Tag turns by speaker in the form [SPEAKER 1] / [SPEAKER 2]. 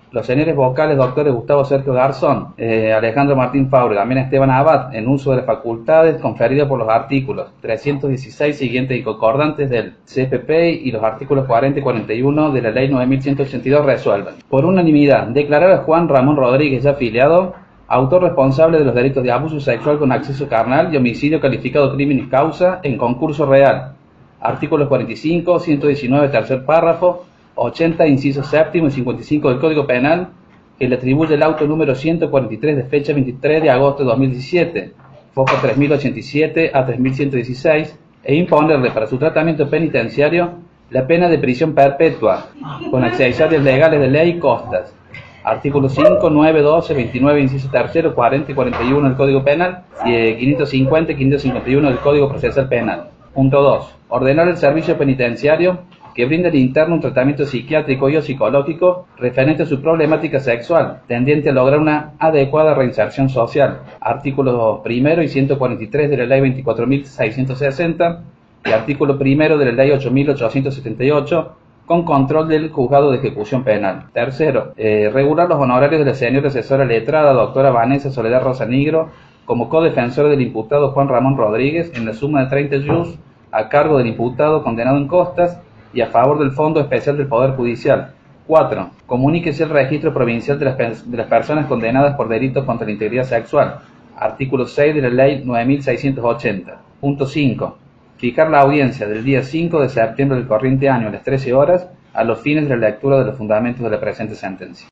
[SPEAKER 1] Los señores vocales, doctores Gustavo Sergio Garzón, Alejandro Martín Faure, también Esteban Abad, en uso de las facultades conferidas por los artículos 316 siguientes y concordantes del CFP y los artículos 40 y 41 de la Ley 9182 resuelven. Por unanimidad, declarar a Juan Ramón Rodríguez, ya afiliado, autor responsable de los delitos de abuso sexual con acceso carnal y homicidio calificado crimen causa en concurso real. Artículos 45, 119, tercer párrafo, 80, inciso séptimo y 55 del Código Penal, que le atribuye el auto número 143 de fecha 23 de agosto de 2017, foco 3087 a 3116, e imponerle para su tratamiento penitenciario la pena de prisión perpetua, con accesorios legales de ley y costas. Artículos 5, 9, 12, 29, inciso tercero, 40 y 41 del Código Penal y 550 y 551 del Código Procesal Penal. Punto 2. Ordenar el servicio penitenciario que brinda al interno un tratamiento psiquiátrico y o psicológico referente a su problemática sexual, tendiente a lograr una adecuada reinserción social. Artículo 1 y 143 de la Ley 24.660 y artículo 1 de la Ley 8.878, con control del Juzgado de Ejecución Penal. Tercero, regular los honorarios de la señora asesora letrada, doctora Vanessa Soledad Rosa Nigro, como codefensora del imputado Juan Ramón Rodríguez, en la suma de 30 yus, a cargo del imputado condenado en costas, y a favor del Fondo Especial del Poder Judicial. 4. Comuníquese el registro provincial de las personas condenadas por delitos contra la integridad sexual. Artículo 6 de la Ley 9680. Punto 5. Fijar la audiencia del día 5 de septiembre del corriente año a las 13 horas a los fines de la lectura de los fundamentos de la presente sentencia.